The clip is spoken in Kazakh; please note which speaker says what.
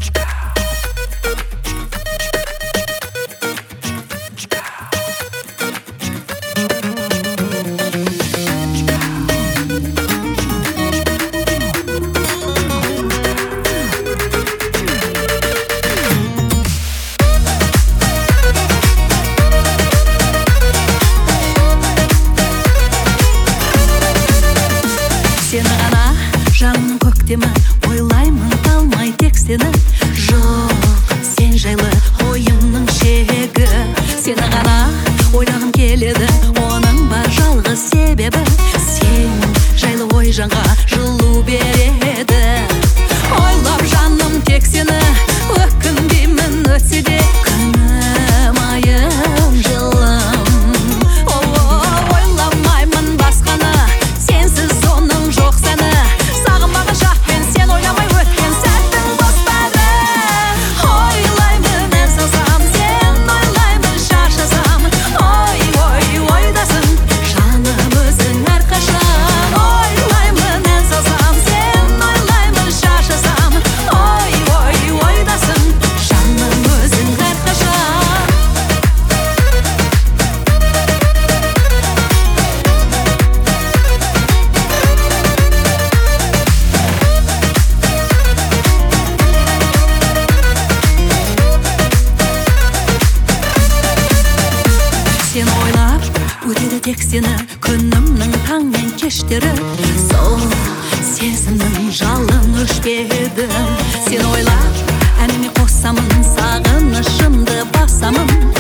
Speaker 1: Сені ғана жаным көктемі, ойлаймын талмай тек сені. Жоқ, сен жайлы ойымның шегі. Сені ғана ойлағым келеді, оның бар жалғыз себебі. Сен жайлы ой жанға жылу береді. Ойлап жаным тек сені, өкінбеймін өтсе де күнім, айым, жылым. Ойламаймын басқаны, сенсіз оның жоқ сәні. Сағынбаған шақпен сен ойламай өткен сәттің достары. Ойлаймын ән салсам, сен ойлаймын шаршасам. Ойдасың жаным өзің әрқашан. Ойлаймын ән салсам, сен ойлаймын шаршасам. Ойдасың жаным өзің әрқашан. Сен ойлап өтеді тек сені, күнімнің таң мен кештері. Сол сезімнің жалын өшпеді. Сен ойлап әніме қосамын, сағынышымды басамын.